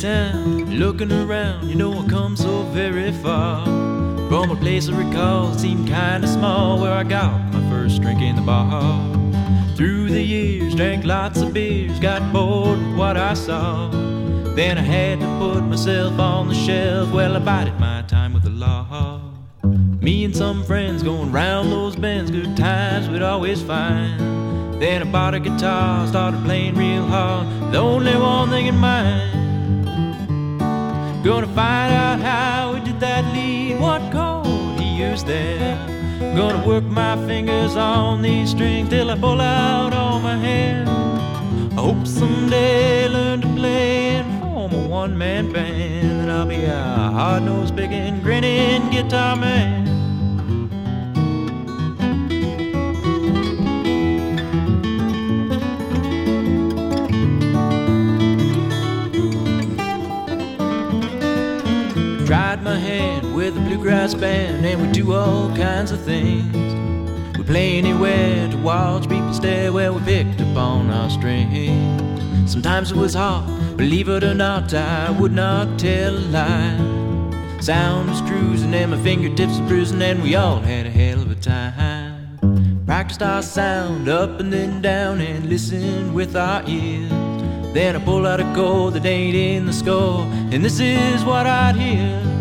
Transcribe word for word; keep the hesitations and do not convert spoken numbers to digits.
town, looking around, you know I come so very far from a place I recall seemed kinda small, where I got my first drink in the bar. Through the years, drank lots of beers, got bored with what I saw. Then I had to put myself on the shelf, well I bided my time with the law. Me and some friends going round those bends, good times we'd always find. Then I bought a guitar, started playing real hard, with only one thing in mind. Gonna find out how he did that lead, what chord he used there. Gonna work my fingers on these strings till I pull out all my hair. I hope someday I learn to play and form a one-man band, and I'll be a hard-nosed, picking, grinning guitar man. Tried my hand with a bluegrass band, and we do all kinds of things. We play anywhere to watch people stare, well we picked up on our strings. Sometimes it was hard, believe it or not, I would not tell a lie. Sound was cruising and my fingertips were bruising, and we all had a hell of a time. Practiced our sound up and then down and listened with our ears. Then I pull out a chord that ain't in the score, and this is what I'd hear.